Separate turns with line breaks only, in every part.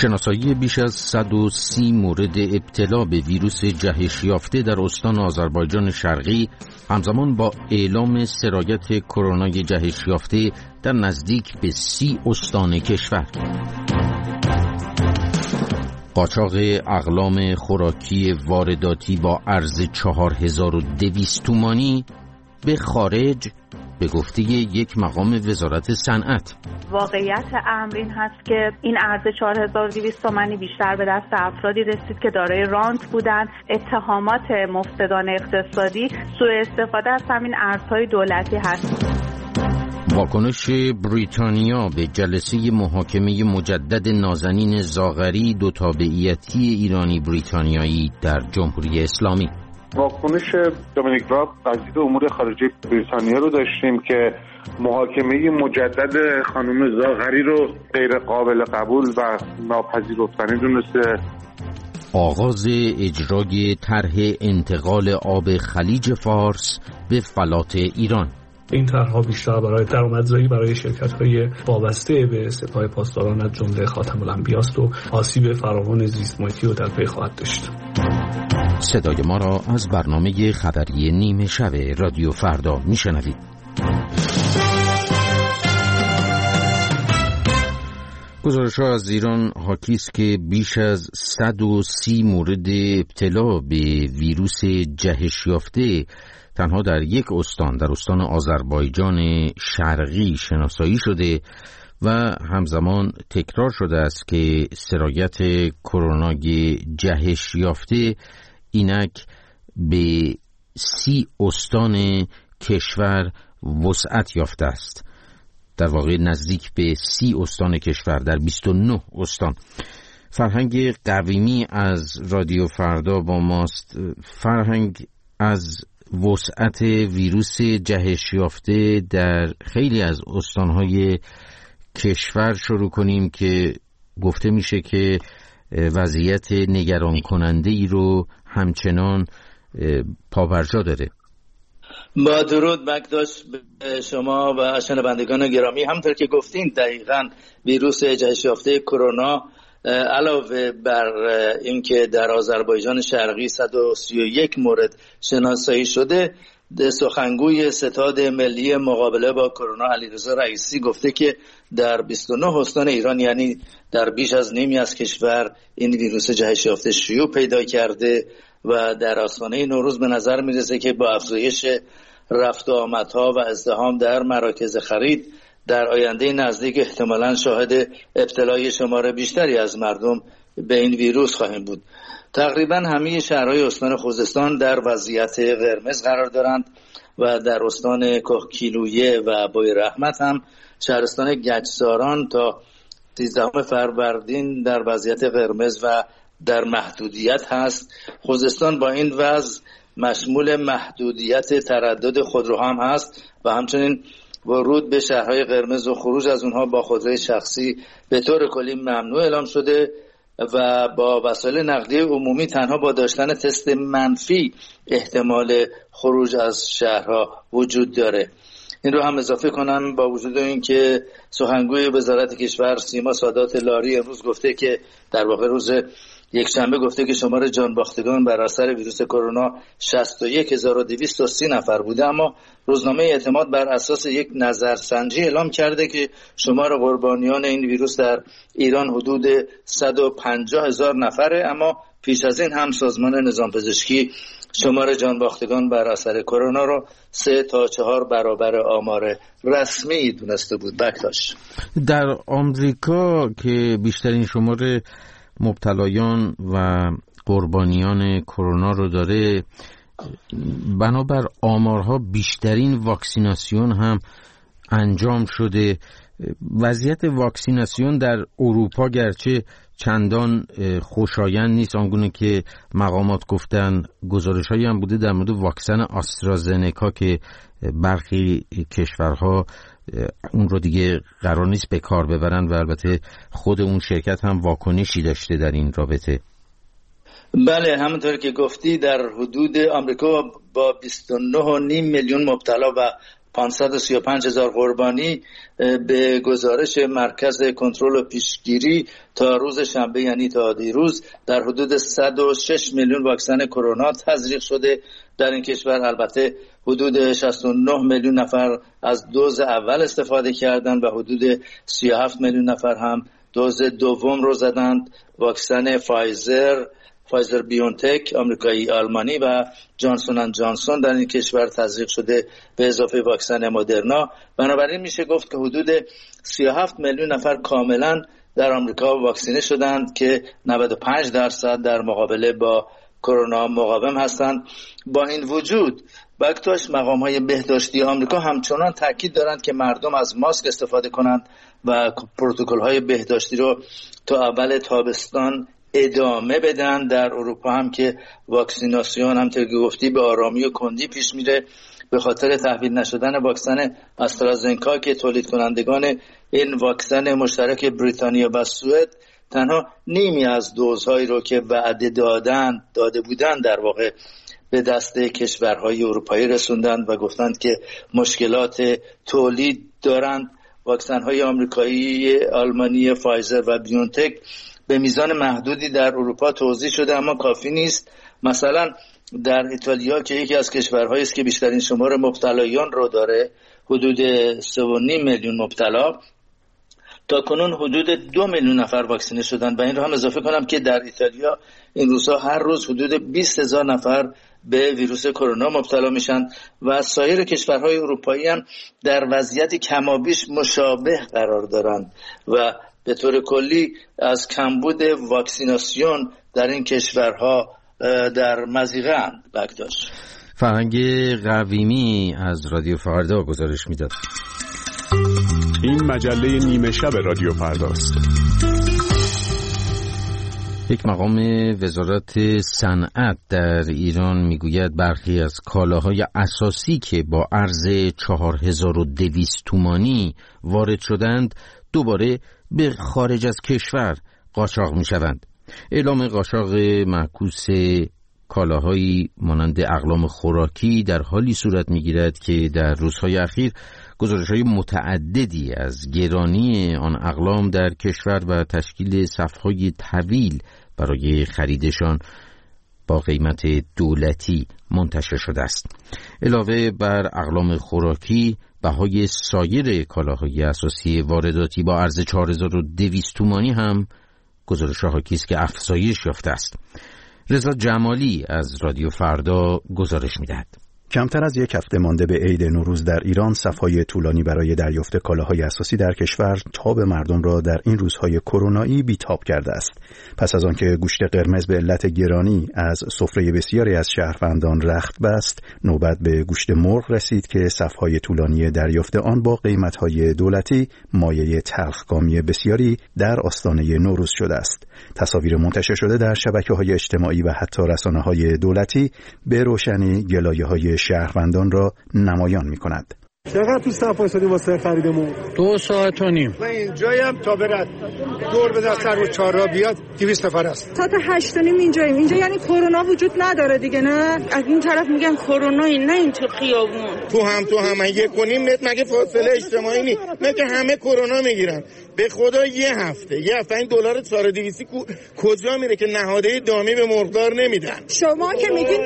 شناسایی بیش از 130 مورد ابتلا به ویروس جهش یافته در استان آذربایجان شرقی همزمان با اعلام سرایت کرونای جهش یافته در نزدیک به 30 استان کشور. قاچاق اقلام خوراکی وارداتی با ارز 4200 تومانی به خارج به گفته یک مقام وزارت صنعت.
واقعیت امر این هست که این ارز 4200 تومانی بیشتر به دست افرادی رسید که دارای رانت بودند. اتهامات مفسدانه اقتصادی سوء استفاده از همین ارزهای دولتی هست.
واکنش بریتانیا به جلسه محاکمه مجدد نازنین زاغری، دو تابعیتی ایرانی بریتانیایی در جمهوری اسلامی.
واکنش دومینیک راب وزیر امور خارجه بریتانیا رو داشتیم که محاکمه مجدد خانم زاغری رو غیر قابل قبول و ناپذیرفتنی دونسته.
آغاز اجرای طرح انتقال آب خلیج فارس به فلات ایران.
این طرح‌ها بیشتر برای درآمدزایی برای شرکت‌های وابسته به سپاه پاسداران از جمله خاتم الانبیا است و آسیب فراوان زیست محیطی رو در پی خواهد داشت.
صدای ما را از برنامه خبری نیمه شب رادیو فردا میشنوید. گزارش‌ها از ایران حاکی است که بیش از 130 مورد ابتلا به ویروس جهش یافته تنها در یک استان، در استان آذربایجان شرقی شناسایی شده و همزمان تکرار شده است که سرایت کرونای جهش یافته اینک به 30 استان کشور وسعت یافته است. در واقع نزدیک به 30 استان کشور در 29 استان. فرهنگ قویمی از رادیو فردا با ماست. فرهنگ، از وسعت ویروس جهش یافته در خیلی از استانهای کشور شروع کنیم که گفته میشه که وضعیت نگران کننده ای رو همچنان پابرجا داره.
با درود بکداش به شما و شنوندگان گرامی. همونطور که گفتین دقیقاً ویروس جهش یافته کرونا علاوه بر اینکه در آذربایجان شرقی 131 مورد شناسایی شده، سخنگوی ستاد ملی مقابله با کرونا علیرضا رئیسی گفته که در 29 استان ایران، یعنی در بیش از نیمی از کشور، این ویروس جهش یافته شیوع پیدا کرده و در آستانه نوروز به نظر میرسه که با افزایش رفت و آمدها و ازدحام در مراکز خرید در آینده نزدیک احتمالاً شاهد ابتلای شمار بیشتری از مردم به این ویروس خواهیم بود. تقریباً همه شهرهای استان خوزستان در وضعیت قرمز قرار دارند و در استان کهگیلویه و بوی رحمت هم شهرستان گچساران تا 13 فروردین در وضعیت قرمز و در محدودیت هست. خوزستان با این وضع مشمول محدودیت تردد خودرو هم هست و همچنین ورود به شهرهای قرمز و خروج از اونها با خودروی شخصی به طور کلی ممنوع اعلام شده و با وسایل نقلیه عمومی تنها با داشتن تست منفی احتمال خروج از شهرها وجود داره. این رو هم اضافه کنم با وجود اینکه سخنگوی وزارت کشور سیما سادات لاری امروز گفته که در واقع روز یکشنبه گفته که شمار جانباختگان بر اثر ویروس کرونا 61230 نفر بوده، اما روزنامه اعتماد بر اساس یک نظرسنجی اعلام کرده که شمار قربانیان این ویروس در ایران حدود 150,000 نفره. اما پیش از این هم سازمان نظام پزشکی شمار جانباختگان بر اثر کرونا را 3 تا 4 برابر آمار رسمی دونسته بود. بکتاش
در آمریکا که بیشترین شمار مبتلایان و قربانیان کرونا رو داره، بنابر آمارها بیشترین واکسیناسیون هم انجام شده. وضعیت واکسیناسیون در اروپا گرچه چندان خوشایند نیست، آنگونه که مقامات گفتن. گزارش‌هایی هم بوده در مورد واکسن آسترازنکا که برخی کشورها اون رو دیگه قرار نیست به کار ببرن و البته خود اون شرکت هم واکنشی داشته در این رابطه.
بله، همونطور که گفتی در حدود آمریکا با 29.5 میلیون مبتلا و 535,000 قربانی به گزارش مرکز کنترل و پیشگیری تا روز شنبه یعنی تا دیروز در حدود 106 میلیون واکسن کرونا تزریق شده در این کشور. البته حدود 69 میلیون نفر از دوز اول استفاده کردند و حدود 37 میلیون نفر هم دوز دوم رو زدند. واکسن فایزر بیونتک آمریکایی آلمانی و جانسون اند جانسون در این کشور تزریق شده به اضافه واکسن مدرنا. بنابراین میشه گفت که حدود 37 میلیون نفر کاملا در آمریکا واکسینه شدند که 95% در مقابله با کرونا مقاوم هستند. با این وجود بکتاش مقام‌های بهداشتی آمریکا همچنان تاکید دارند که مردم از ماسک استفاده کنند و پروتکل‌های بهداشتی رو تا اول تابستان ادامه بدن. در اروپا هم که واکسیناسیون همونطور که گفتی به آرامی و کندی پیش میره به خاطر تحویل نشدن واکسن آسترازنکا که تولید کنندگان این واکسن مشترک بریتانیا و سوئد تنها نیمی از دوزهایی رو که وعده داده بودن در واقع به دست کشورهای اروپایی رسوندند و گفتند که مشکلات تولید دارند. واکسن‌های آمریکایی، آلمانی فایزر و بیونتک به میزان محدودی در اروپا توزیع شده اما کافی نیست. مثلا در ایتالیا که یکی از کشورهایی است که بیشترین شمار مبتلایان رو داره، حدود 3.5 میلیون مبتلا، تا کنون حدود 2 میلیون نفر واکسینه شدن. و این رو هم اضافه کنم که در ایتالیا این روزها هر روز حدود 20,000 نفر به ویروس کرونا مبتلا میشن و سایر کشورهای اروپایی هم در وضعیت کمابیش مشابه قرار دارند و به طور کلی از کمبود واکسیناسیون در این کشورها در مضیقه‌اند. بکداش
فرهنگ قویمی از رادیو فردا گزارش میداد.
این مجله نیمه شب رادیو فرداست.
یک مقام وزارت صنعت در ایران میگوید برخی از کالاهای اساسی که با ارز 4200 تومانی وارد شدند دوباره به خارج از کشور قاچاق میشوند. اعلام قاچاق معکوس کالاهایی مانند اقلام خوراکی در حالی صورت میگیرد که در روزهای اخیر گزارش‌های متعددی از گرانی آن اقلام در کشور و تشکیل صف‌های طویل برای خریدشان با قیمت دولتی منتشر شده است. علاوه بر اقلام خوراکی، بهای سایر کالاهای اساسی وارداتی با ارز 4200 تومانی هم گزارش حاکی است که افزایش یافته است. رضا جمالی از رادیو فردا گزارش می‌دهد.
کمتر از یک هفته مانده به عید نوروز در ایران صف‌های طولانی برای دریافت کالاهای اساسی در کشور تاب مردم را در این روزهای کرونایی بی‌تاب کرده است. پس از آنکه گوشت قرمز به علت گرانی از سفره بسیاری از شهروندان رخت بست، نوبت به گوشت مرغ رسید که صف‌های طولانی دریافت آن با قیمت‌های دولتی مایه تلخکامی بسیاری در آستانه نوروز شده است. تصاویر منتشر شده در شبکه‌های اجتماعی و حتی رسانه‌های دولتی به روشنی گلایه‌های شهروندان را نمایان می‌کند.
چقدر تو صف وایسادیم واسه خریدمون؟
2 ساعت و نیم.
من اینجایم تا برد دور به دستر و 4 را بیاد 200 نفر است.
تا 8 و نیم اینجاییم. اینجا یعنی کرونا وجود نداره دیگه، نه؟ از این طرف میگن کرونایی، نه این تو خیابون.
تو هم 1 و نیم متر مگه فاصله اجتماعی نی؟ مگه همه کرونا میگیرن. به خدا یه هفته این دلار 4200 کجا میره که نهاده دامی به مرغدار نمیدن؟
شما که میگین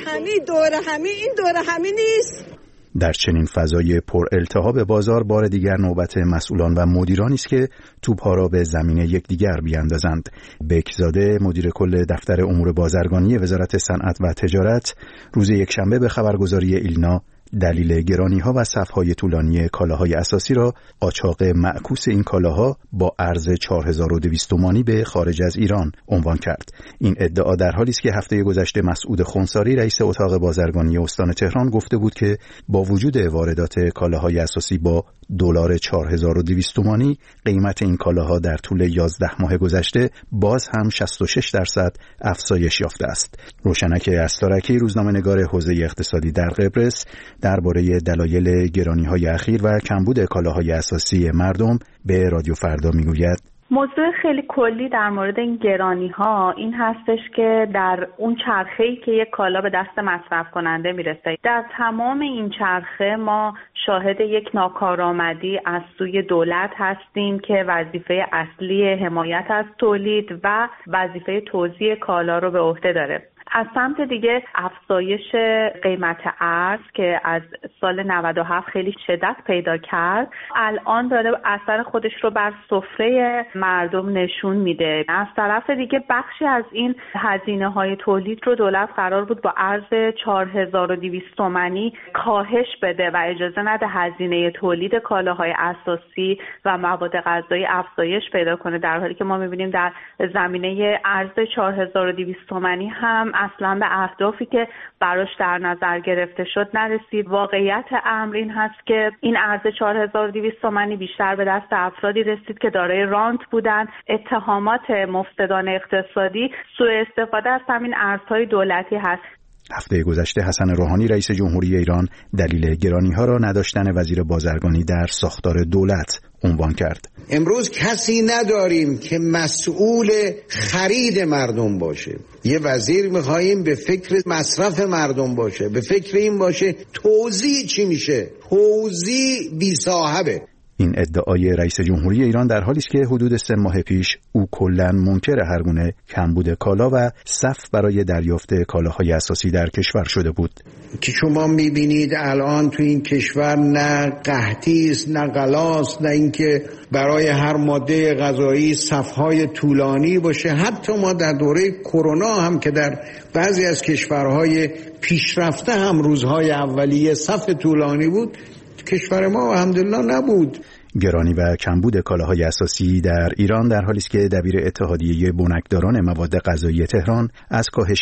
دوره همی این دوره همی نیست.
در چنین فضای پر التهاب بازار بار دیگر نوبت مسئولان و مدیرانی است که توپ‌ها را به زمین یکدیگر بیاندازند. بکزاده مدیر کل دفتر امور بازرگانی وزارت صنعت و تجارت روز یکشنبه به خبرگزاری ایلنا دلیل گرانی‌ها و صف‌های طولانی کالاهای اساسی را قاچاق معکوس این کالاها با ارز 4200 تومانی به خارج از ایران عنوان کرد. این ادعا در حالی است که هفته گذشته مسعود خنثاری رئیس اتاق بازرگانی استان تهران گفته بود که با وجود واردات کالاهای اساسی با دلار 4200 تومانی قیمت این کالاها در طول 11 ماه گذشته باز هم 66% افزایش یافته است. روشنک استارکی روزنامه‌نگار حوزه اقتصادی در قبرس درباره دلایل گرانی‌های اخیر و کمبود کالاهای اساسی مردم به رادیو فردا میگوید:
موضوع خیلی کلی در مورد این گرانی ها این هستش که در اون چرخه‌ای که یک کالا به دست مصرف کننده میرسه، در تمام این چرخه ما شاهد یک ناکارآمدی از سوی دولت هستیم که وظیفه اصلی حمایت از تولید و وظیفه توزیع کالا رو به عهده داره. از سمت دیگه افزایش قیمت ارز که از سال 97 خیلی شدت پیدا کرد، الان داره اثر خودش رو بر سفره مردم نشون میده. از طرف دیگه بخشی از این هزینه‌های تولید رو دولت قرار بود با ارز 4200 تومانی کاهش بده و اجازه نده هزینه تولید کالاهای اساسی و مواد غذایی افزایش پیدا کنه، در حالی که ما می‌بینیم در زمینه ارز 4200 تومانی هم اصلا به اهدافی که براش در نظر گرفته شد نرسید. واقعیت امر این هست که این ارز 4200 تومانی بیشتر به دست افرادی رسید که دارای رانت بودن. اتهامات مفسدان اقتصادی سوء استفاده از همین ارزهای دولتی هست.
هفته گذشته حسن روحانی رئیس جمهوری ایران دلیل گرانی‌ها را نداشتن وزیر بازرگانی در ساختار دولت عنوان کرد.
امروز کسی نداریم که مسئول خرید مردم باشه. یه وزیر می‌خوایم به فکر مصرف مردم باشه، به فکر این باشه توزیع چی میشه، توزیع بی صاحبه.
این ادعای رئیس جمهوری ایران در حالی است که حدود 3 ماه پیش او کلاً منکر هر گونه کمبود کالا و صف برای دریافت کالاهای اساسی در کشور شده بود.
که شما می‌بینید الان تو این کشور نه قحطی است، نه غلاست، نه اینکه برای هر ماده غذایی صف‌های طولانی باشه. حتی ما در دوره کرونا هم که در بعضی از کشورهای پیشرفته هم روزهای اولیه صف طولانی بود، کشور ما الحمدلله نبود.
گرانی و کمبود کالاهای اساسی در ایران در حالی است که دبیر اتحادیه بنکداران مواد غذایی تهران از کاهش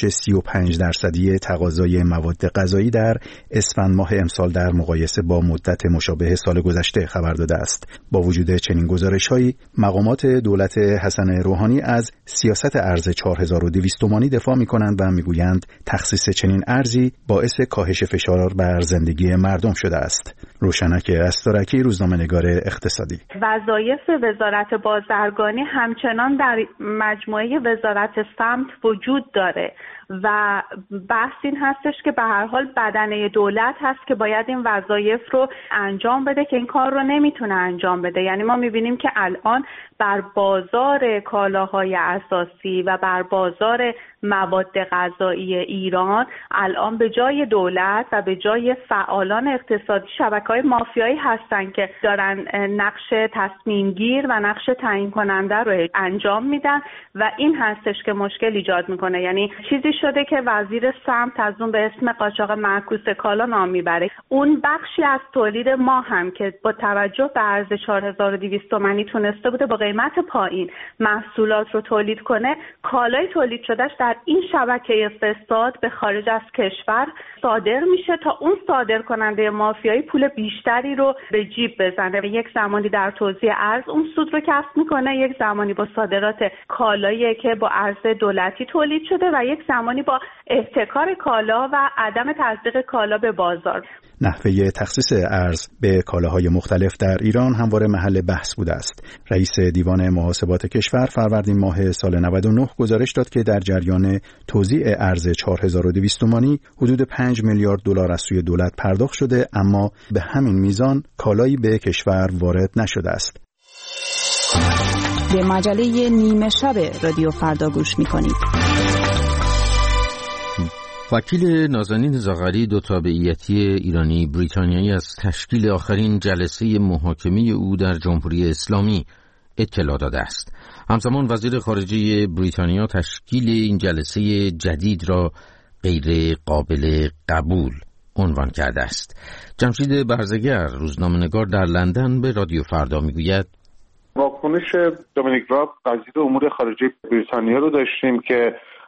35% تقاضای مواد غذایی در اسفند ماه امسال در مقایسه با مدت مشابه سال گذشته خبر داده است. با وجود چنین گزارش‌هایی، مقامات دولت حسن روحانی از سیاست ارز 4200 تومانی دفاع می‌کنند و می‌گویند تخصیص چنین ارزی باعث کاهش فشار بر زندگی مردم شده است. روشنک استارکی، روزنامه‌نگار اقتصادی.
وظایف وزارت بازرگانی همچنان در مجموعه وزارت سمت وجود داره و بحث این هستش که به هر حال بدنه دولت هست که باید این وظایف رو انجام بده که این کار رو نمیتونه انجام بده. یعنی ما میبینیم که الان بر بازار کالاهای اساسی و بر بازار مواد غذایی ایران الان به جای دولت و به جای فعالان اقتصادی شبکه‌های مافیایی هستن که دارن نقش تصمیم گیر و نقش تعیین کننده رو انجام میدن و این هستش که مشکل ایجاد میکنه. یعنی چیزی شده که وزیر سمت از اون به اسم قاچاق معکوس کالا نام میبره. اون بخشی از تولید ما هم که با توجه به ارز 4200 تومانی تونسته بوده با قیمت پایین محصولات رو تولید کنه، کالای تولید شدهش در این شبکه فساد به خارج از کشور صادر میشه تا اون صادر کننده مافیایی پول بیشتری رو به جیب بزنه و یک زمانی در توزیع ارز اون سود رو کسب میکنه، یک زمانی با صادرات کالایی که با ارز دولتی تولید شده و یک زمانی با احتکار کالا و عدم تصدیق کالا به بازار.
نحوه تخصیص ارز به کالاهای مختلف در ایران همواره محل بحث بوده است. رئیس دیوان محاسبات کشور فروردین ماه سال 99 گزارش داد که در جریان توزیع ارز 4200 تومانی حدود 5 میلیارد دلار از سوی دولت پرداخت شده، اما به همین میزان کالایی به کشور وارد نشده است.
به مجله نیمه شب رادیو فردا گوش می‌کنید.
وکیل نازنین زاغری دو تابعیتی ایرانی بریتانیایی از تشکیل آخرین جلسه محاکمه او در جمهوری اسلامی اطلاع داده است. همزمان وزیر خارجه بریتانیا تشکیل این جلسه جدید را غیر قابل قبول عنوان کرده است. جمشید برزگر، روزنامه‌نگار در لندن، به رادیو فردا میگوید
واکنش دومینیک راب وزیر امور خارجه بریتانیا رو داشتیم که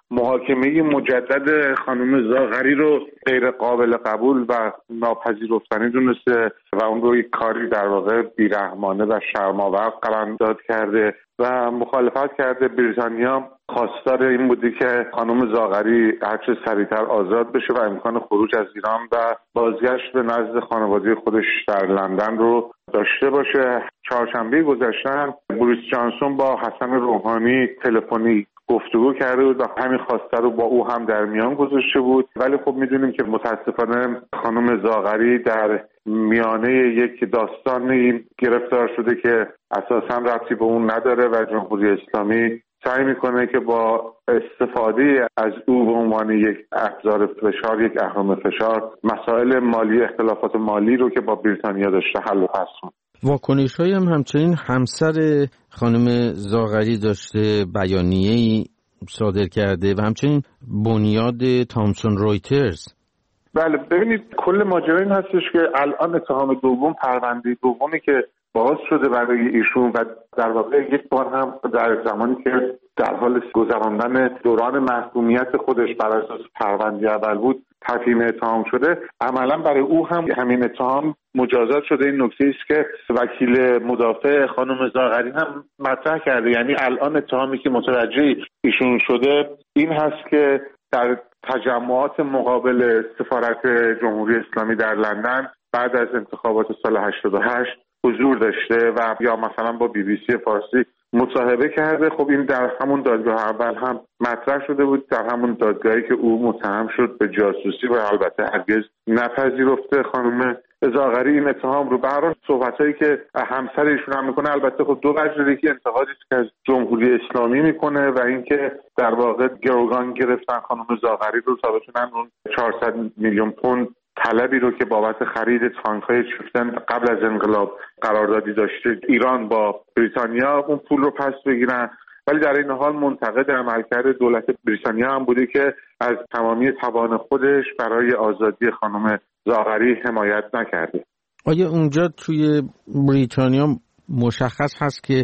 محاکمه مجدد خانم زاغری رو غیر قابل قبول و ناپذیرفتنی دونسته و اون رو یک کاری در واقع بیرحمانه و شرم‌آور قرارداد کرده و مخالفت کرده. بریتانیا خواستار این بوده که خانم زاغری هرچه سریعتر آزاد بشه و امکان خروج از ایران و بازگشت به نزد خانواده خودش در لندن رو داشته باشه. چهارشنبه گذشته بوریس جانسون با حسن روحانی تلفنی گفتگو کرده بود و همین خواسته رو با او هم در میان گذاشته بود، ولی خب میدونیم که متاسفانه خانم زاغری در میانه یک داستانی گرفتار شده که اساساً ربطی به اون نداره و جمهوری اسلامی سعی میکنه که با استفاده از او به عنوان یک ابزار فشار، یک اهرم فشار، مسائل مالی، اختلافات مالی رو که با بریتانیا داشته حل و فصل کنه.
واکنش‌هایی هم همچنین همسر خانم زاغری داشته، بیانیه‌ای صادر کرده و همچنین بنیاد تامسون رویترز.
بله ببینید کل ماجرا این هستش که الان اتهام دوم، پرونده دومی که باز شده برای ایشون و در واقع یک بار هم در زمانی که در حال گذراندن دوران محکومیت خودش بر اساس پرونده اول بود تفهیم اتهام شده، عملا برای او هم همین اتهام مجازات شده. این نکته است که وکیل مدافع خانم زاغری هم مطرح کرده، یعنی الان اتهامی که متوجه ایشون شده این هست که در تجمعات مقابل سفارت جمهوری اسلامی در لندن بعد از انتخابات سال 88 حضور داشته و یا مثلا با BBC فارسی مصاحبه کرده. خب این در همون دادگاه اول هم مطرح شده بود، در همون دادگاهی که او متهم شد به جاسوسی و البته هرگز نپذیرفته خانم زاغری این اتهام رو. به هر حال صحبتایی که همسر ایشون هم میکنه البته خب دو وجه، که انتقادی که از جمهوری اسلامی میکنه و اینکه در واقع گروگان گرفتن خانم زاغری رو تا بتونن اون 400 میلیون پوند طلبی رو که بابت خرید تانک‌های چیفتن قبل از انقلاب قراردادی داشته ایران با بریتانیا اون پول رو پس بگیرن. ولی در این حال منتقد عملکرد دولت بریتانیا هم بوده که از تمامی توان خودش برای آزادی خانم زاغری حمایت نکرده.
آیا اونجا توی بریتانیا مشخص هست که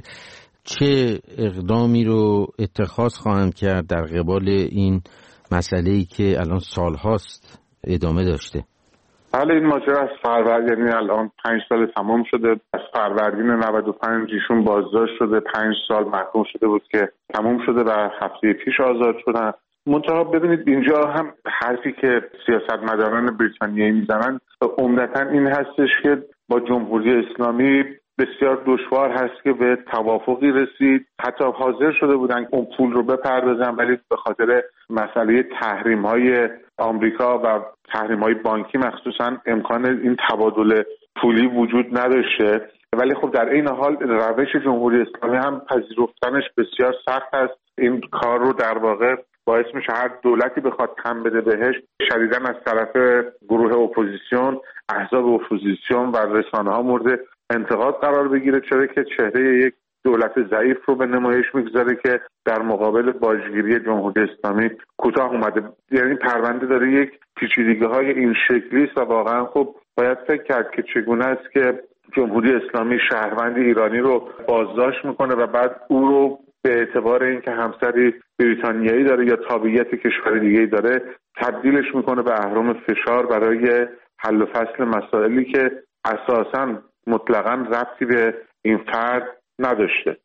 چه اقدامی رو اتخاذ خواهند کرد در قبال این مسئله‌ای که الان سال‌هاست ادامه داشته؟
بله این ماجرا از فروردین، یعنی الان 5 سال تمام شده. از فروردین 95 ایشون بازداشت شده، 5 سال محکوم شده بود که تمام شده و هفته پیش آزاد شدن. منتها ببینید اینجا هم حرفی که سیاستمداران بریتانیایی میزنن عمدتاً این هستش که با جمهوری اسلامی بسیار دشوار هست که به توافقی رسید. حتی حاضر شده بودن اون پول رو بپردازن، ولی به خاطر مسئله تحریم‌های آمریکا و تحریم‌های بانکی مخصوصاً امکان این تبادل پولی وجود نداشته. ولی خب در این حال روش جمهوری اسلامی هم پذیرفتنش بسیار سخت است. این کار رو در واقع باعث میشه هر دولتی بخواد تن بده بهش شدیداً از طرف گروه اپوزیسیون، احزاب اپوزیسیون و رسانه‌ها مورد انتقاد قرار بگیره، چرا که چهره یک دولت ضعیف رو به نمایش میگذاره که در مقابل باجگیری جمهوری اسلامی کوتاه اومده. یعنی پرونده داره یک پیچیدگی‌های این شکلی است و واقعا خب باید فکر کرد که چگونه است که جمهوری اسلامی شهروند ایرانی رو بازداشت میکنه و بعد او رو به اعتبار اینکه همسری بریتانیایی داره یا تابعیت کشور دیگه‌ای داره تبدیلش میکنه به اهرم فشار برای حل و فصل مسائلی که اساساً مطلقاً ربطی به این فرد نداشته.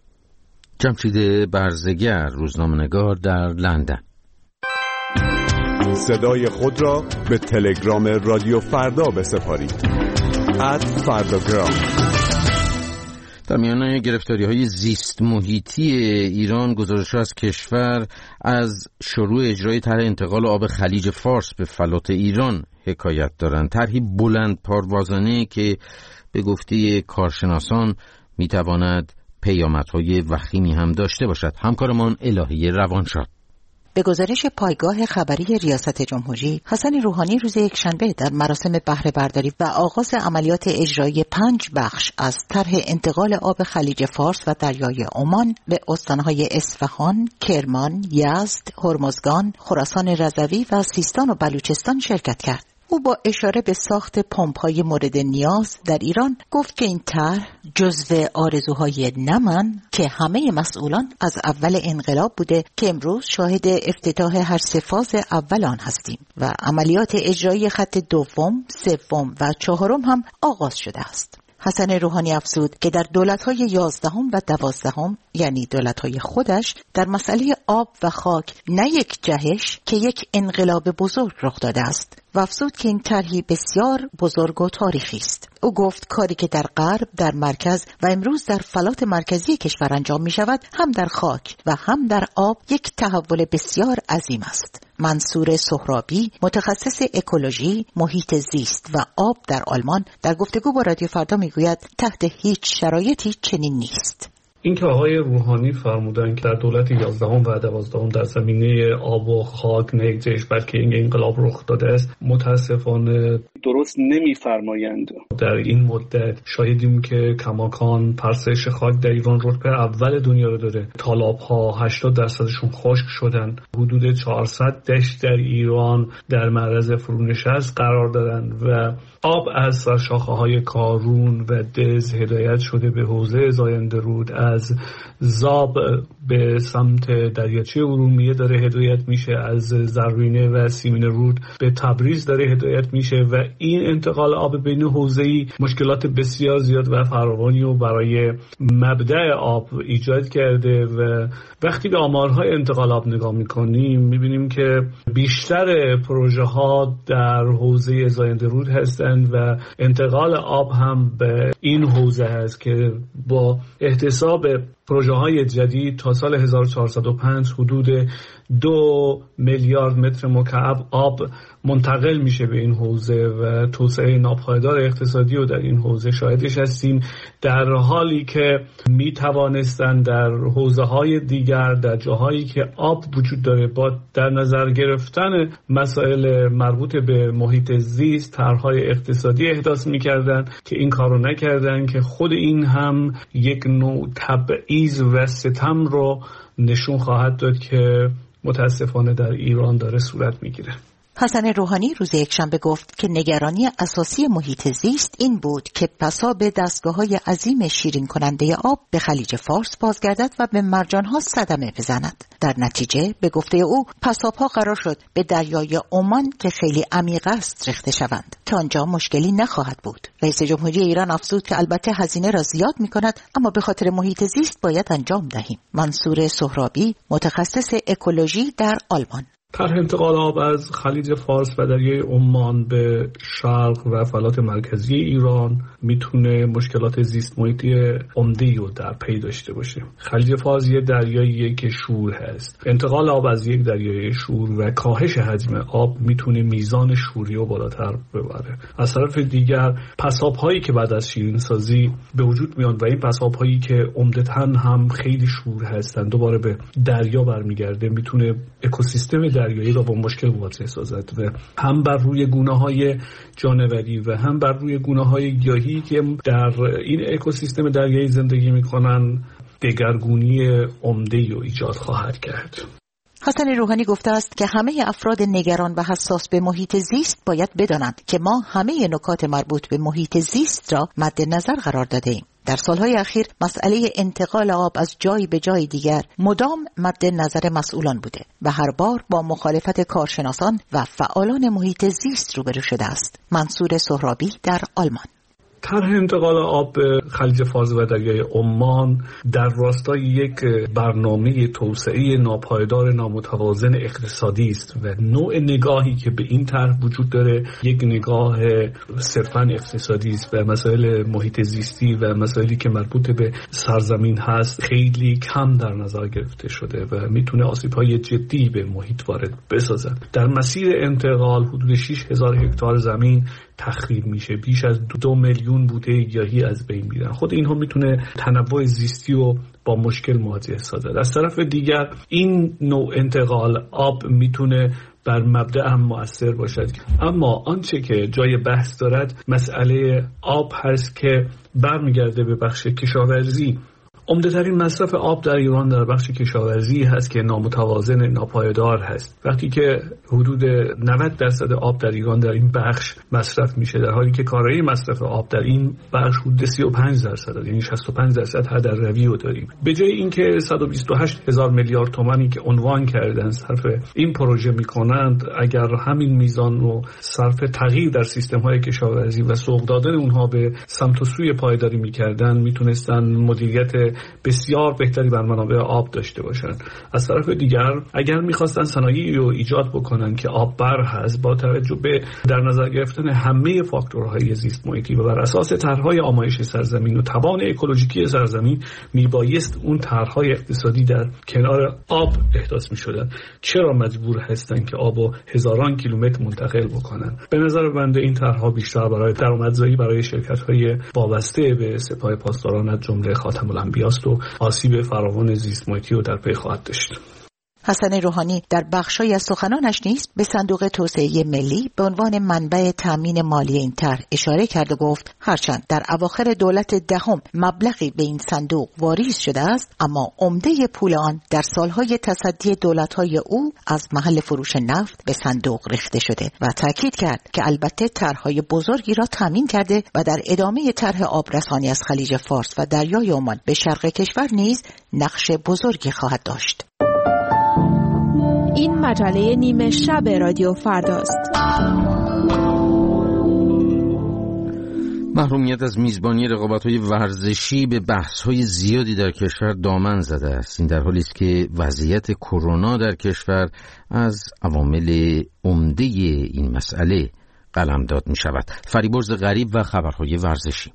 جمشید برزگر، روزنامه‌نگار در لندن.
صدای خود را به تلگرام رادیو فردا بسپارید. @فرdagram.
در میان گرفتاری‌های زیست محیطی ایران، گزارش‌ها از کشور از شروع اجرای طرح انتقال آب خلیج فارس به فلات ایران حکایت دارند. طرحی بلند پروازانه که به گفته کارشناسان میتواند پیامدهای وخیمی هم داشته باشد. همکارمان الهی روانشاد.
به گزارش پایگاه خبری ریاست جمهوری، حسن روحانی روز یکشنبه در مراسم بهره برداری و آغاز عملیات اجرایی 5 بخش از طرح انتقال آب خلیج فارس و دریای عمان به استانهای اصفهان، کرمان، یزد، هرمزگان، خراسان رضوی و سیستان و بلوچستان شرکت کرد. او با اشاره به ساخت پمپ‌های مورد نیاز در ایران گفت که این طرح جزو آرزوهای نه من که همه مسئولان از اول انقلاب بوده که امروز شاهد افتتاح هر سه فاز اول آن هستیم و عملیات اجرایی خط دوم، سوم و چهارم هم آغاز شده است. حسن روحانی افزود که در دولت‌های 11 و 12 یعنی دولت‌های خودش در مسئله آب و خاک نه یک جهش که یک انقلاب بزرگ رخ داده است و افزود که این طرحی بسیار بزرگ و تاریخی است. او گفت کاری که در غرب، در مرکز و امروز در فلات مرکزی کشور انجام می شود هم در خاک و هم در آب یک تحول بسیار عظیم است. منصور سهرابی متخصص اکولوژی، محیط زیست و آب در آلمان در گفتگو با رادیو فردا می گوید تحت هیچ شرایطی چنین نیست.
این که آقای روحانی فرمودن که در دولت 11 و 12 در زمینه آب و خاک نه یک جهش بلکه این انقلاب رخ داده است، متاسفانه درست نمی‌فرمایند. در این مدت شاهدیم که کماکان پرسش خاک در ایران رتبه اول دنیا رو داره. تالاب‌ها 80% خشک شدن. حدود 400 دشت در ایران در معرض فرونشست قرار دارن و آب از سرشاخه‌های کارون و دز هدایت شده به حوزه زاینده رود، از زاب به سمت دریاچه ارومیه داره هدایت میشه، از زرینه و سیمین رود به تبریز داره هدایت میشه و این انتقال آب بین حوزه‌ای مشکلات بسیار زیاد و فراوانی رو برای مبدأ آب ایجاد کرده و وقتی به آمارهای انتقال آب نگاه میکنیم میبینیم که بیشتر پروژه ها در حوزه زاینده رود هستند و انتقال آب هم به این حوزه هست که با احتساب پروژه های جدید تا سال 1405 حدود 2 میلیارد متر مکعب آب منتقل میشه به این حوزه و توسعه ناپایدار اقتصادی رو در این حوزه شاهدش هستیم، در حالی که میتوانستن در حوزه های دیگر در جاهایی که آب وجود داره با در نظر گرفتن مسائل مربوط به محیط زیست طرح‌های اقتصادی احداث میکردن که این کارو نکردن، که خود این هم یک نوع تبعیض و ستم رو نشون خواهد داد که متاسفانه در ایران داره صورت میگیره.
حسن روحانی روز یکشنبه گفت که نگرانی اساسی محیط زیست این بود که پساب دستگاه‌های عظیم شیرین کننده آب به خلیج فارس بازگردد و به مرجان‌ها صدمه بزند. در نتیجه به گفته او پساب‌ها قرار شد به دریای عمان که خیلی عمیق است ریخته شوند که آنجا مشکلی نخواهد بود. رئیس جمهوری ایران افزود که البته هزینه را زیاد می‌کند اما به خاطر محیط زیست باید انجام دهیم. منصور سهرابی متخصص اکولوژی در آلمان:
طرح انتقال آب از خلیج فارس و دریای عمان به شرق و فلات مرکزی ایران میتونه مشکلات زیست محیطی عمده‌ای رو در پی داشته باشه. خلیج فارس یه دریاییه که شور هست. انتقال آب از یک دریای شور و کاهش حجم آب میتونه میزان شوری رو بالاتر ببره. از طرف دیگر پساب‌هایی که بعد از شیرین سازی به وجود میان و این پساب‌هایی که عمدتاً هم خیلی شور هستن دوباره به دریا برمیگرده، میتونه اکوسیستم دریایی را با مشکل مواجه سازد و هم بر روی گونه‌های جانوری و هم بر روی گونه‌های گیاهی که در این اکوسیستم دریایی زندگی می‌کنند دگرگونی عمده‌ای رو ایجاد خواهد کرد.
حسن روحانی گفته است که همه افراد نگران و حساس به محیط زیست باید بدانند که ما همه نکات مربوط به محیط زیست را مد نظر قرار داده ایم. در سالهای اخیر مسئله انتقال آب از جایی به جای دیگر مدام مد نظر مسئولان بوده و هر بار با مخالفت کارشناسان و فعالان محیط زیست روبرو شده است. منصور سهرابی در آلمان:
طرح انتقال آب به خلیج فارس و دریای عمان در راستای یک برنامه توسعه ناپایدار نامتوازن اقتصادی است و نوع نگاهی که به این طرح وجود داره یک نگاه صرفاً اقتصادی است و مسائل محیط زیستی و مسائلی که مربوط به سرزمین هست خیلی کم در نظر گرفته شده و میتونه آسیب‌های جدی به محیط وارد بسازد. در مسیر انتقال حدود 6000 هکتار زمین تخریب میشه، بیش از 2 میلیون بوته گیاهی از بین میرن. خود اینها میتونه تنوع زیستی رو با مشکل مواجه سازد. از طرف دیگر این نوع انتقال آب میتونه بر مبدأ هم مؤثر باشد، اما آنچه که جای بحث دارد مسئله آب هست که برمیگرده به بخش کشاورزی. عمده‌ترین مصرف آب در ایران در بخش کشاورزی هست که نامتوازن، ناپایدار هست. وقتی که حدود 90% آب در ایران در این بخش مصرف میشه، در حالی که کارایی مصرف آب در این بخش حدود 35%، یعنی 65% هدرروی رو داریم. به جای اینکه 128,000 میلیارد تومانی که عنوان کردن صرف این پروژه میکنند، اگر همین میزان رو صرف تغییر در سیستم‌های کشاورزی و سوق دادن اونها به سمت و سوی پایداری میکردن، میتونستن مدیریت بسیار بهتری بر منابع آب داشته باشن. از طرف دیگر اگر میخواستن صنایعی رو ایجاد بکنن که آب بر هست، با توجه به در نظر گرفتن همه فاکتورهای زیست محیطی و بر اساس طرح‌های آمایش سرزمین و توان اکولوژیکی سرزمین، میبایست اون طرح‌های اقتصادی در کنار آب احداث میشدن. چرا مجبور هستن که آبو هزاران کیلومتر منتقل بکنن؟ به نظر بنده این طرح‌ها بیشتر برای درآمدزایی برای شرکت‌های وابسته به سپاه پاسداران از جمله خاتم الانبیاست و آسیب فراوان زیست محیطی رو در پی خواهد داشت.
حسن روحانی در بخشی از سخنانش نیز به صندوق توسعه ملی به عنوان منبع تامین مالی این طرح اشاره کرد و گفت هرچند در اواخر دولت دهم مبلغی به این صندوق واریز شده است، اما عمده پول آن در سالهای تصدی دولت‌های او از محل فروش نفت به صندوق ریخته شده و تاکید کرد که البته طرح‌های بزرگی را تامین کرده و در ادامه طرح آبرسانی از خلیج فارس و دریای عمان به شرق کشور نیز نقش بزرگی خواهد داشت.
این مجله نیمه شب رادیو فرداست.
محرومیت از میزبانی رقابت‌های ورزشی به بحث‌های زیادی در کشور دامن زده است. این در حالی است که وضعیت کرونا در کشور از عوامل عمده این مسئله قلمداد می‌شود. فریبرز غریب و خبرهای ورزشی.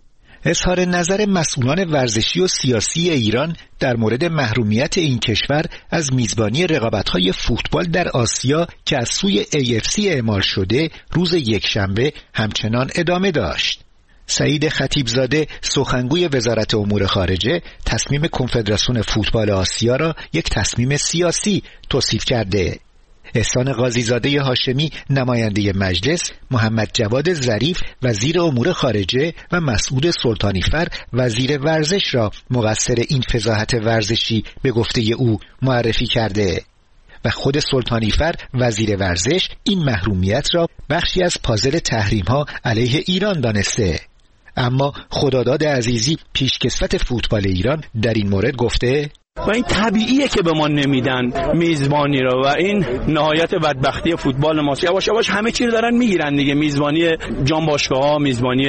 اظهار نظر مسئولان ورزشی و سیاسی ایران در مورد محرومیت این کشور از میزبانی رقابت‌های فوتبال در آسیا که از سوی AFC اعمال شده روز یکشنبه همچنان ادامه داشت. سعید خطیبزاده سخنگوی وزارت امور خارجه تصمیم کنفدراسیون فوتبال آسیا را یک تصمیم سیاسی توصیف کرده. احسان قاضیزاده هاشمی نماینده مجلس، محمد جواد ظریف وزیر امور خارجه و مسعود سلطانیفر وزیر ورزش را مقصر این فضاحت ورزشی به گفته او معرفی کرده و خود سلطانیفر وزیر ورزش این محرومیت را بخشی از پازل تحریم‌ها علیه ایران دانسته. اما خداداد عزیزی پیشکسوت فوتبال ایران در این مورد گفته
و این طبیعیه که به ما نمیدن میزبانی رو و این نهایت بدبختی فوتبال ماست. یواش یواش همه چی رو دارن میگیرن دیگه، میزبانی جام باشگاه‌ها، میزبانی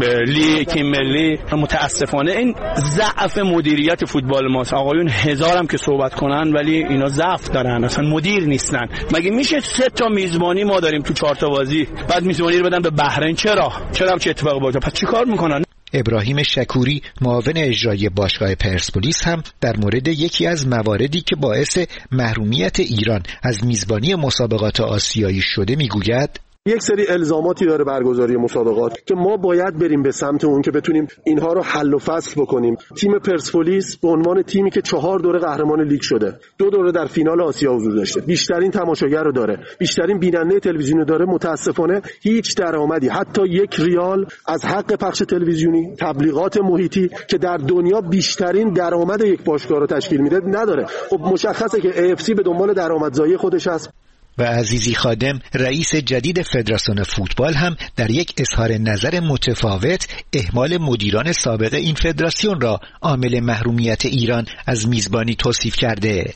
لیگ تیم ملی. متاسفانه این ضعف مدیریت فوتبال ماست. آقایون هزارم که صحبت کنن ولی اینا ضعف دارن، اصلا مدیر نیستن. مگه میشه 3 تا میزبانی ما داریم تو 4 تا بازی، بعد میزبانی رو بدن به بحرین؟ چرا چه اتفاقی باشه؟ پس چیکار میکنن؟
ابراهیم شکوری معاون اجرایی باشگاه پرسپولیس هم در مورد یکی از مواردی که باعث محرومیت ایران از میزبانی مسابقات آسیایی شده میگوید
یک سری الزاماتی داره برگزاری مسابقات که ما باید بریم به سمت اون که بتونیم اینها رو حل و فصل بکنیم. تیم پرسپولیس به عنوان تیمی که 4 دوره قهرمان لیگ شده، 2 دوره در فینال آسیا حضور داشته، بیشترین تماشاگر رو داره، بیشترین بیننده تلویزیونی داره، متاسفانه هیچ درآمدی، حتی 1 ریال از حق پخش تلویزیونی، تبلیغات محیطی که در دنیا بیشترین درآمد یک باشگاه رو تشکیل میده نداره. خب مشخصه که AFC به دنبال درآمدزایی خودش است.
و عزیزی خادم رئیس جدید فدراسیون فوتبال هم در یک اظهار نظر متفاوت اهمال مدیران سابق این فدراسیون را عامل محرومیت ایران از میزبانی توصیف کرده.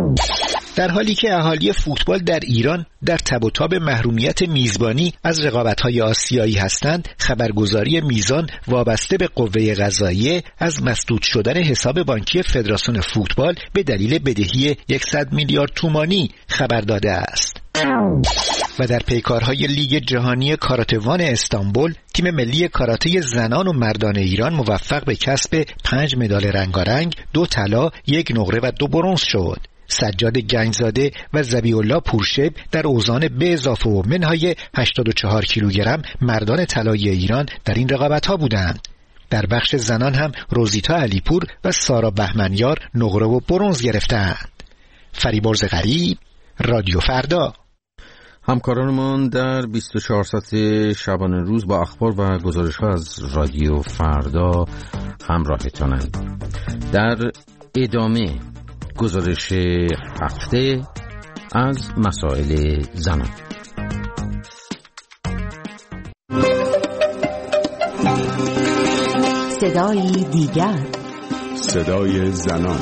در حالی که اهالی فوتبال در ایران در تب و تاب محرومیت میزبانی از رقابت‌های آسیایی هستند، خبرگزاری میزان وابسته به قوه قضاییه از مسدود شدن حساب بانکی فدراسیون فوتبال به دلیل بدهی 100 میلیارد تومانی خبر داده است. و در پیکارهای لیگ جهانی کاراته‌وان استانبول، تیم ملی کاراته زنان و مردان ایران موفق به کسب 5 مدال رنگارنگ، 2 طلا، 1 نقره و 2 برنز شد. سجاد گنجزاده و ذبیح الله پورشب در اوزان به اضافه و منهای 84 کیلوگرم مردان طلایی ایران در این رقابت‌ها بودند. در بخش زنان هم روزیتا علیپور و سارا بهمنیار نقره و برنز گرفتند. فریبرز غریب، رادیو فردا.
همکارانمان در 24 ساعت شبانه روز با اخبار و گزارش‌ها از رادیو فردا همراهتانند. در ادامه گزارش هفته از مسائل زنان.
صدای دیگر،
صدای زنان.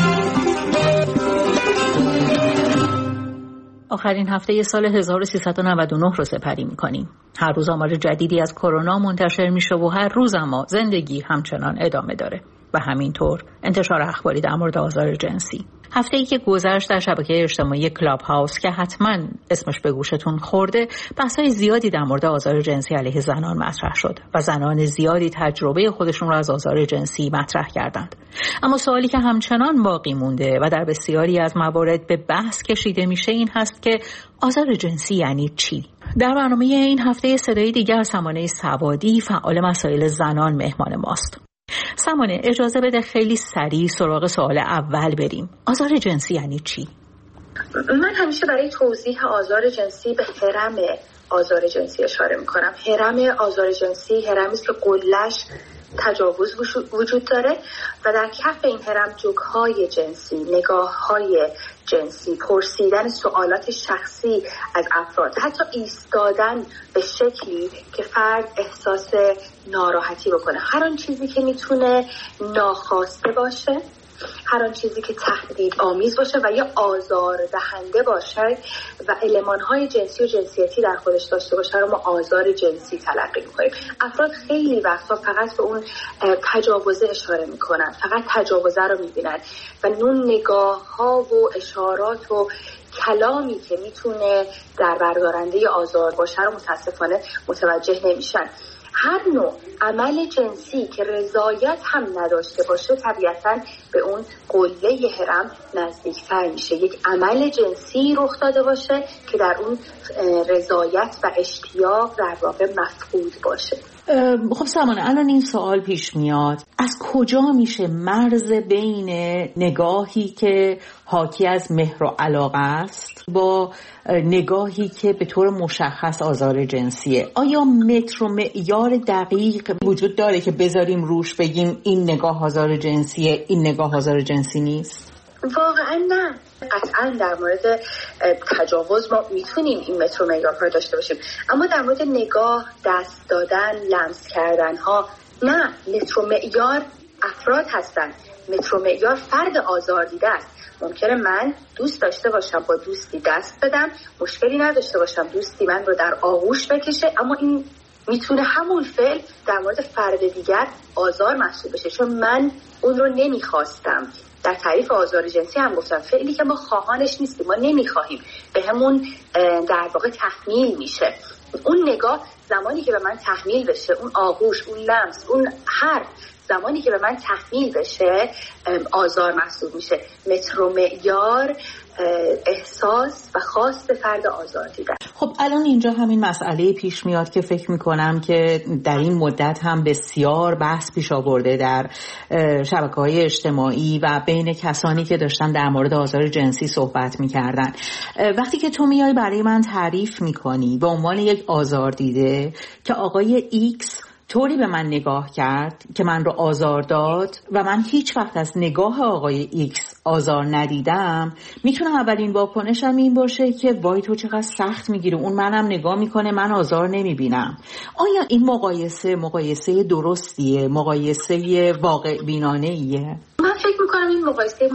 آخرین هفته سال 1399 رو سپری می‌کنیم. هر روز آمار جدیدی از کرونا منتشر میشه و هر روز اما زندگی همچنان ادامه داره و همینطور انتشار اخباری در مورد آزار جنسی. هفته‌ای که گذشت در شبکه اجتماعی کلاب هاوس که حتما اسمش به گوشتون خورده، بحث‌های زیادی در مورد آزار جنسی علیه زنان مطرح شد و زنان زیادی تجربه خودشون را از آزار جنسی مطرح کردند. اما سوالی که همچنان باقی مونده و در بسیاری از موارد به بحث کشیده میشه این هست که آزار جنسی یعنی چی؟ در برنامه این هفته صدای دیگر سمانه سوادی فعال مسائل زنان مهمان ماست. سمانه، اجازه بده خیلی سریع سراغ سوال اول بریم. آزار جنسی یعنی چی؟
من همیشه برای توضیح آزار جنسی به هرم آزار جنسی اشاره میکنم. هرم آزار جنسی هرمی است که قله‌اش تجاوز وجود داره و در کف این هرم جوک‌های جنسی، نگاه‌های جنسی، پرسیدن سوالات شخصی از افراد، حتی ایستادن به شکلی که فرد احساس ناراحتی بکنه. هر آن چیزی که میتونه ناخواسته باشه، هر آن چیزی که تهدید آمیز باشه و یا آزار دهنده باشه و المان‌های جنسی و جنسیتی در خودش داشته باشه رو ما آزار جنسی تلقی می‌کنیم. افراد خیلی وقتا فقط به اون تجاوزه اشاره می‌کنن، فقط تجاوزه رو می‌بینن و اون نگاه‌ها و اشارات و کلامی که میتونه در بردارنده آزار باشه رو متاسفانه متوجه نمیشن. هر نوع عمل جنسی که رضایت هم نداشته باشه طبیعتاً به اون قله هرم نزدیکتر میشه. یک عمل جنسی رخ داده باشه که در اون رضایت و اشتیاق در واقع مفقود باشه.
خب سمانه، الان این سوال پیش میاد، از کجا میشه مرز بین نگاهی که حاکی از مهر و علاقه است با نگاهی که به طور مشخص آزار جنسیه؟ آیا متر و معیار دقیق وجود داره که بذاریم روش بگیم این نگاه آزار جنسیه، این نگاه آزار جنسی نیست؟
واقعا نه. قطعا در مورد تجاوز ما میتونیم این متر و معیار رو داشته باشیم، اما در مورد نگاه، دست دادن، لمس کردن ها نه. متر و معیار افراد هستن، متر و معیار فرد آزار دیده است. ممکنه من دوست داشته باشم با دوستی دست بدم، مشکلی نداشته باشم دوستی من رو در آغوش بکشه، اما این میتونه همون فعل در مورد فرد دیگر آزار محسوب بشه چون من اون رو نمیخواستم. در تعریف آزار جنسی هم گفتم فعلی که ما خواهانش نیستیم، ما نمیخواهیم، به همون در واقع تحمیل میشه. اون نگاه زمانی که به من تحمیل بشه، اون آغوش، اون لمس، اون حرف زمانی که به من تحمیل بشه آزار محسوب میشه. متر و معیار احساس و خواست فرد آزار دیده.
خب الان اینجا همین مسئله پیش میاد که فکر میکنم که در این مدت هم بسیار بحث پیش آورده در شبکه‌های اجتماعی و بین کسانی که داشتن در مورد آزار جنسی صحبت میکردن. وقتی که تو میای برای من تعریف میکنی به عنوان یک آزار دیده که آقای ایکس طوری به من نگاه کرد که من رو آزار داد و من هیچ وقت از نگاه آقای ایکس آزار ندیدم، میتونه اولین واکنشم این باشه که وای تو چقدر سخت میگیره، اون منم نگاه میکنه من آزار نمیبینم. آیا این مقایسه درستیه؟ مقایسه واقع بینانه‌ایه؟
من فکر میکنم این مقایسه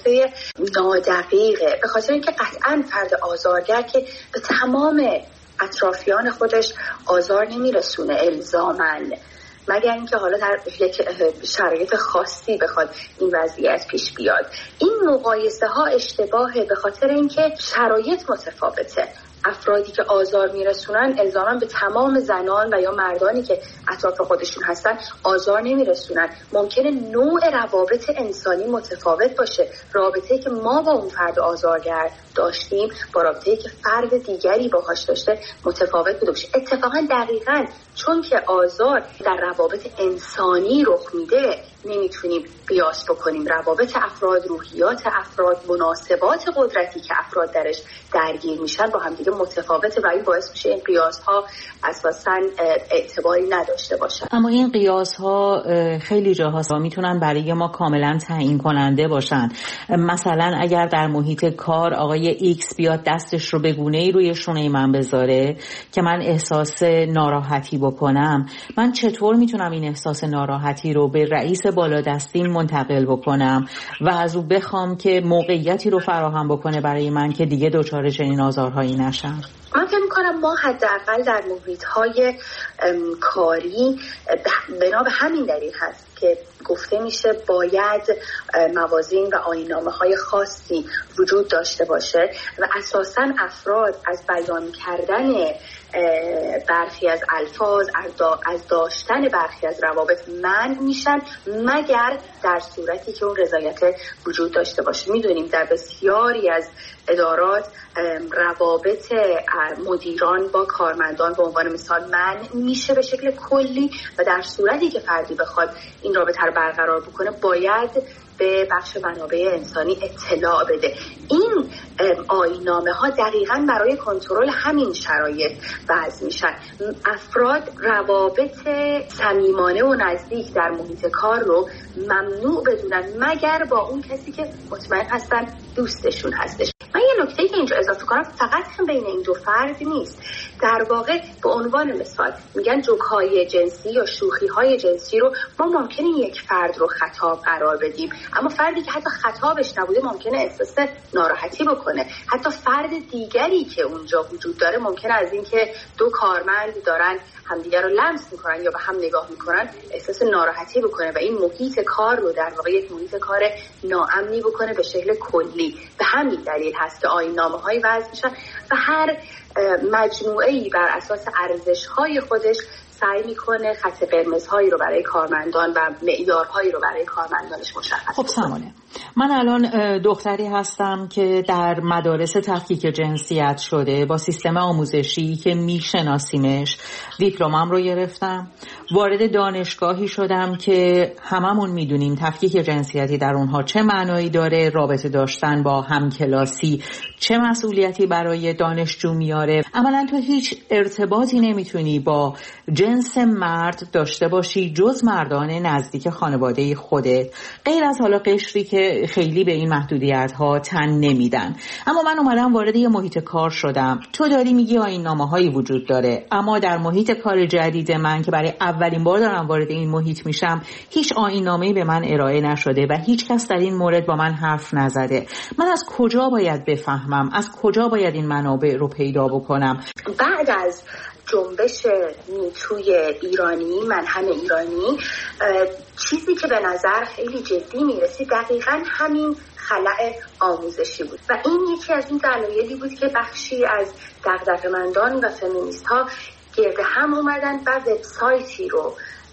نادقیقه، به خاطر اینکه قطعاً فرد آزارگر که به تمام اطرافیان خودش آزار نمیرسونه الزاماً، مگر اینکه حالا در یک شرایط خاصی بخواد این وضعیت پیش بیاد. این مقایسه ها اشتباهه به خاطر اینکه شرایط متفاوته. افرادی که آزار میرسونن الزاما به تمام زنان و یا مردانی که اطراف خودشون هستن آزار نمیرسونن. ممکنه نوع روابط انسانی متفاوت باشه. رابطه‌ای که ما با اون فرد آزارگر داشتیم با رابطه‌ای که فرد دیگری باهاش داشته متفاوت بوده باشه. اتفاقا دقیقاً چون که آزار در روابط انسانی رخ میده نمیتونیم قیاس بکنیم روابط افراد، روحیات افراد، مناسبات قدرتی که افراد درش درگیر میشن با هم دیگه متفاوته و این باعث میشه این قیاس‌ها اساساً اعتباری نداشته باشن.
اما این قیاس‌ها خیلی جاها میتونن برای ما کاملا تعیین کننده باشن. مثلا اگر در محیط کار آقای ایکس بیاد دستش رو به گونه‌ای روی شونه من بذاره که من احساس ناراحتی بکنم، من چطور میتونم این احساس ناراحتی رو به رئیس بالادستیم منتقل بکنم و از او بخوام که موقعیتی رو فراهم بکنه برای من که دیگه دچار چنین آزارهایی نشم؟
من فکر می‌کنم ما حداقل در محیط‌های کاری بنا به همین دلیل هست که گفته میشه باید موازین و آیین‌نامه‌های خاصی وجود داشته باشه و اساساً افراد از بیان کردن برخی از الفاظ، از داشتن برخی از روابط منع میشن مگر در صورتی که اون رضایت وجود داشته باشه. میدونیم در بسیاری از ادارات روابط مدیران با کارمندان به عنوان مثال منع میشه به شکل کلی و در صورتی که فردی بخواد این رابطه رو برقرار بکنه باید به بخش منابع انسانی اطلاع بده. این آیین‌نامه‌ها دقیقاً برای کنترل همین شرایط وضع میشن. افراد روابط صمیمانه و نزدیک در محیط کار رو ممنوع بدونن مگر با اون کسی که مطمئن هستن دوستشون هستش. من یه نکته که اینجا اضافه کنم، فقط هم بین این دو فرد نیست. در واقع به عنوان مثال میگن جوک‌های جنسی یا شوخی‌های جنسی رو ما ممکنه یک فرد رو خطاب قرار بدیم، اما فردی که حتی خطابش نبوده ممکنه احساس ناراحتی بکنه. حتی فرد دیگری که اونجا وجود داره ممکنه از اینکه دو کارمند دارن همدیگر رو لمس میکنن یا به هم نگاه میکنن احساس ناراحتی بکنه و این محیط کار رو در واقع یک محیط کار ناامنی بکنه به شکل کلی. به همین دلیل هست که آیین‌نامه‌هایی وضع میشن و هر مجموعه‌ای بر اساس ارزش‌های خودش سعی میکنه خط قرمزهایی رو برای کارمندان و معیارهایی رو برای کارمندانش مشخص
کنه. خب سمانه، من الان دختری هستم که در مدارس تفکیک جنسیت شده، با سیستم آموزشی که میشناسیمش دیپلمم رو گرفتم، وارد دانشگاهی شدم که هممون میدونیم تفکیک جنسیتی در اونها چه معنایی داره، رابطه داشتن با همکلاسی چه مسئولیتی برای دانشجو میاره. عملا تو هیچ ارتباطی نمیتونی با جنس مرد داشته باشی جز مردان نزدیک خانواده خودت، غیر از حالا قشری که خیلی به این محدودیت ها تن نمیدن. اما من اومدم وارد یه محیط کار شدم. تو داری میگی آیین‌نامه هایی وجود داره، اما در محیط کار جدید من که برای اولین بار دارم وارد این محیط میشم هیچ آیین‌نامه‌ای به من ارائه نشده و هیچ کس در این مورد با من حرف نزده. من از کجا باید بفهمم؟ از کجا باید این منابع رو پیدا بکنم؟
بعد از جنبش میتوی ایرانی، منحم ایرانی، چیزی که به نظر خیلی جدی میرسید دقیقاً همین خلأ آموزشی بود و این یکی از این دلایلی بود که بخشی از دغدغه‌مندان و فمینیست‌ها گرد هم اومدن و وبسایتی رو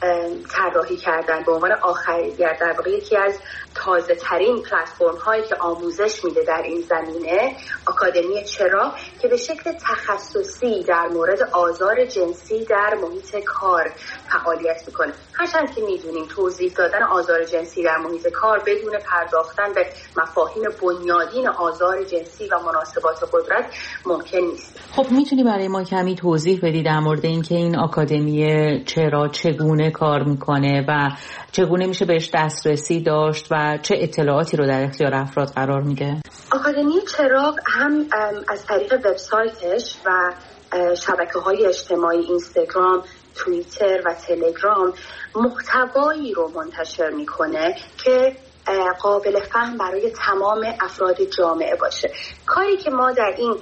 طراحی کردن به عنوان آخرگر، در واقع یکی از تازه ترین پلتفرم هایی که آموزش میده در این زمینه، آکادمی چراغ، که به شکل تخصصی در مورد آزار جنسی در محیط کار فعالیت میکنه. هرچند که میدونیم توضیح دادن آزار جنسی در محیط کار بدون پرداختن به مفاهیم بنیادین آزار جنسی و مناسبات قدرت ممکن نیست.
خب میتونی برای ما کمی توضیح بدی در مورد اینکه این آکادمی چرا چگونه کار میکنه و چگونه میشه بهش دسترسی داشت و چه اطلاعاتی رو در اختیار افراد قرار میده؟
آکادمی چراغ هم از طریق وبسایتش و شبکه‌های اجتماعی اینستاگرام، توییتر و تلگرام محتوایی رو منتشر میکنه که قابل فهم برای تمام افراد جامعه باشه. کاری که ما در این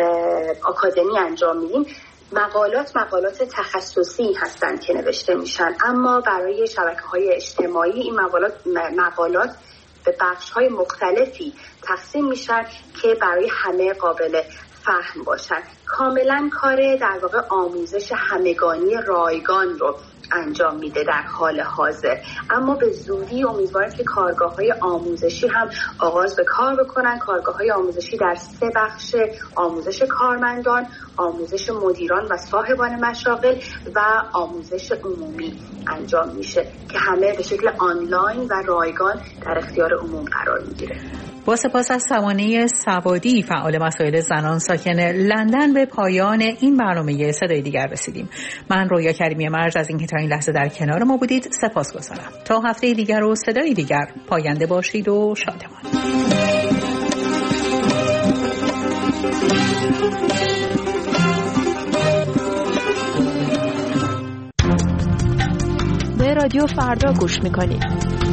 آکادمی انجام میدیم مقالات تخصصی هستند که نوشته میشن، اما برای شبکه‌های اجتماعی این مقالات به بخش‌های مختلفی تقسیم میشن که برای همه قابل فهم باشن. کاملا کار در واقع آموزش همگانی رایگان رو انجام میده در حال حاضر، اما به زودی امیدوارم که کارگاه‌های آموزشی هم آغاز به کار بکنن. کارگاه‌های آموزشی در 3 بخش: آموزش کارمندان، آموزش مدیران و صاحبان مشاغل و آموزش عمومی انجام میشه که همه به شکل آنلاین و رایگان در اختیار عموم قرار میگیره.
با سپاس از سوانه سوادی فعال مسائل زنان ساکن لندن به پایان این برنامه صدای دیگر رسیدیم. من رویا کریمی مرز از اینکه تا این لحظه در کنار ما بودید سپاسگزارم. تا هفته دیگر و صدای دیگر پاینده باشید و شادمان.
به رادیو فردا گوش میکنید.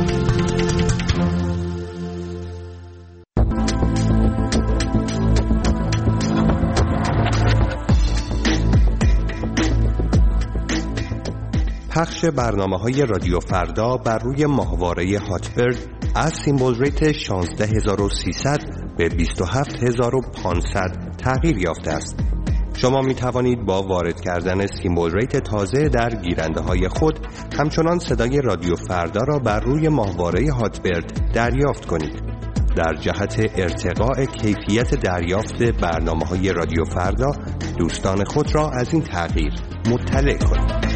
پخش برنامه‌های رادیو فردا بر روی ماهواره هاتبرد از سیمبل ریت 16300 به 27500 تغییر یافته است. شما می توانید با وارد کردن سیمبل ریت تازه در گیرنده‌های خود همچنان صدای رادیو فردا را بر روی ماهواره هاتبرد دریافت کنید. در جهت ارتقاء کیفیت دریافت برنامه‌های رادیو فردا دوستان خود را از این تغییر مطلع کنید.